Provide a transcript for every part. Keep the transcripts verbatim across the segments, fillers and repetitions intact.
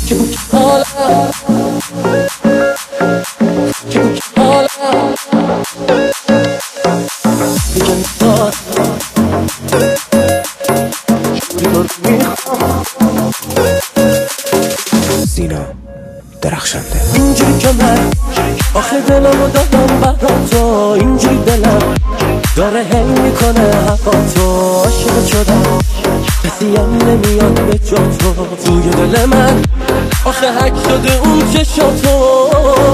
حالم حالم دیگه میخواد شوری تو رو میخوام. سینا درخشنده. اینجوری که من آخه دلمو دادم برا تو، اینجوری دلم داره هی میکنه هوا تو. عاشق شدم کسی هم نمیاد به جا تو، توی دل من آخه حک شده اون چشاتو.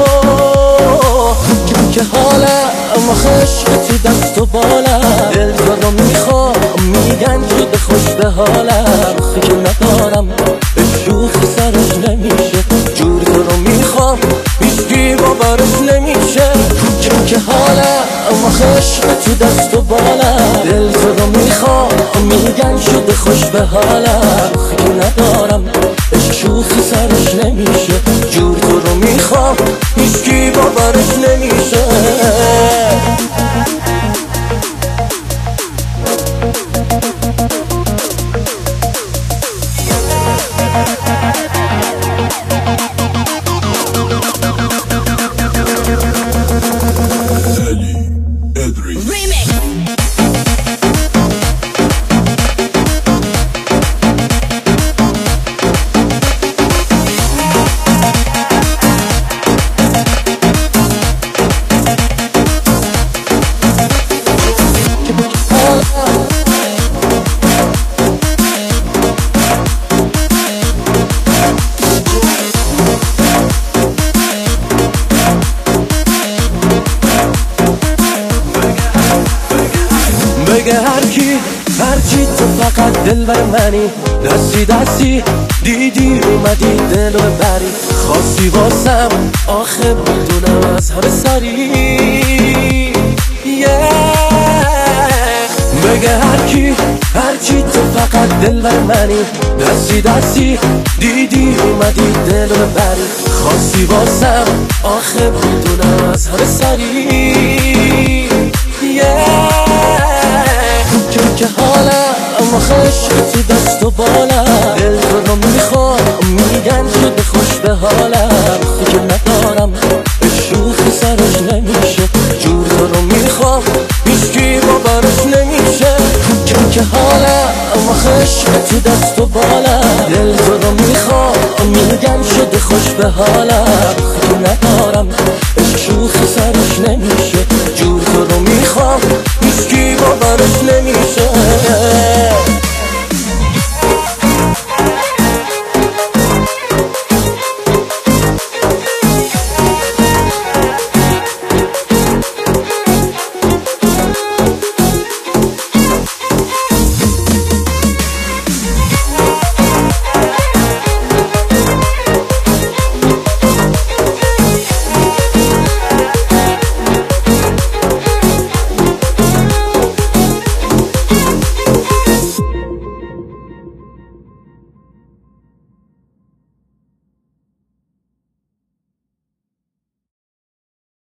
که حالم آخه عشق تو دست و بالم، دل تو رو میخوام میگن شده خوش به حالم. آخه که ندارم به شوخی سرش نمیشه، جوری تو رو میخوام هیچکی باورش نمیشه. که حالم آخه عشق تو دست و بالم، دل تو رو میخوام میگن شده خوش به حالم. آخه که ندارم به شوخی سرش نمیشه، جوری تو رو میخوام هیچکی باورش نمیشه. بگه هر کی هر چی تو فقط دل بر منی، دستی دستی دیدی اومدی دل رو بری. خواستی واسم آخه بدونم از همه سری yeah. بگه هر کی هر چی تو فقط دل بر منی، دستی دستی دیدی اومدی دل رو بری. خواستی واسم آخه بدونم از همه سری yeah. که حالم آخه عشق تو دست و بالم، دل تو رو میخوام میگن شده خوش به حالم. آخه که ندارم به شوخی سرش نمیشه، جور تو رو میخوام هیچکی باورش نمیشه. که حالم آخه عشق تو دست و بالم، دل تو رو میخوام میگن شده خوش به حالم.